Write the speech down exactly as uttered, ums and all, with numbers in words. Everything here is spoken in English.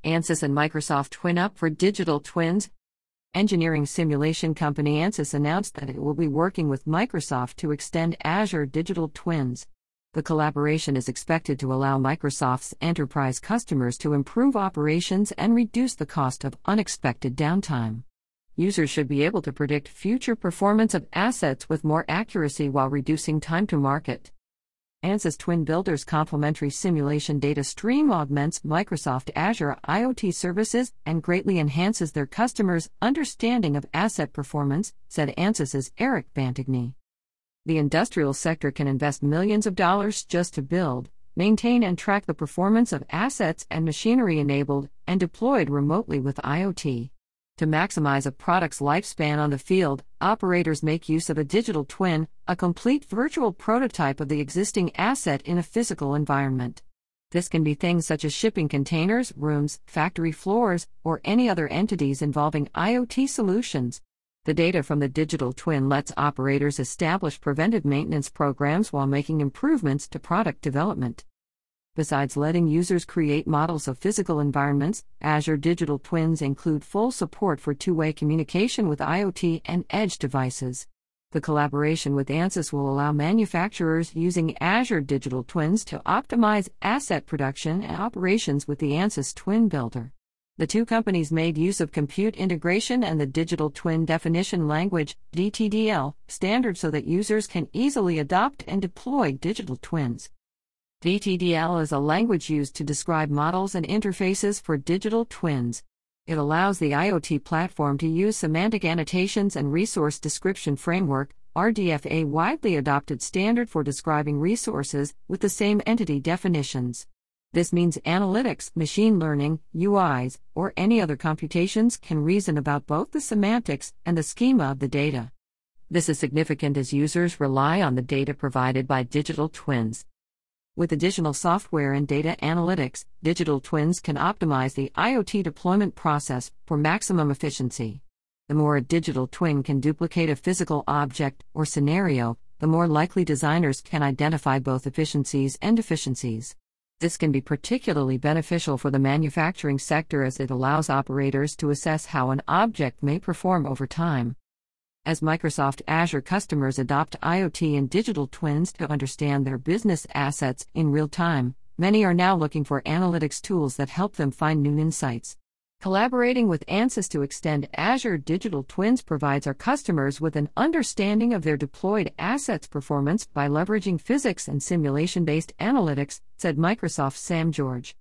ANSYS and Microsoft twin up for digital twins. Engineering simulation company ANSYS announced that it will be working with Microsoft to extend Azure Digital Twins. The collaboration is expected to allow Microsoft's enterprise customers to improve operations and reduce the cost of unexpected downtime. Users should be able to predict future performance of assets with more accuracy while reducing time to market. ANSYS Twin Builder's complementary simulation data stream augments Microsoft Azure IoT services and greatly enhances their customers' understanding of asset performance, said ANSYS's Eric Bantigny. The industrial sector can invest millions of dollars just to build, maintain and track the performance of assets and machinery enabled and deployed remotely with IoT. To maximize a product's lifespan on the field, operators make use of a digital twin, a complete virtual prototype of the existing asset in a physical environment. This can be things such as shipping containers, rooms, factory floors, or any other entities involving IoT solutions. The data from the digital twin lets operators establish preventive maintenance programs while making improvements to product development. Besides letting users create models of physical environments, Azure Digital Twins include full support for two-way communication with IoT and edge devices. The collaboration with ANSYS will allow manufacturers using Azure Digital Twins to optimize asset production and operations with the ANSYS Twin Builder. The two companies made use of compute integration and the Digital Twin Definition Language (D T D L) standard so that users can easily adopt and deploy digital twins. D T D L is a language used to describe models and interfaces for digital twins. It allows the IoT platform to use semantic annotations and resource description framework, R D F, a widely adopted standard for describing resources with the same entity definitions. This means analytics, machine learning, U Is, or any other computations can reason about both the semantics and the schema of the data. This is significant as users rely on the data provided by digital twins. With additional software and data analytics, digital twins can optimize the IoT deployment process for maximum efficiency. The more a digital twin can duplicate a physical object or scenario, the more likely designers can identify both efficiencies and deficiencies. This can be particularly beneficial for the manufacturing sector as it allows operators to assess how an object may perform over time. As Microsoft Azure customers adopt IoT and digital twins to understand their business assets in real time, many are now looking for analytics tools that help them find new insights. Collaborating with ANSYS to extend Azure Digital Twins provides our customers with an understanding of their deployed assets' performance by leveraging physics and simulation-based analytics, said Microsoft's Sam George.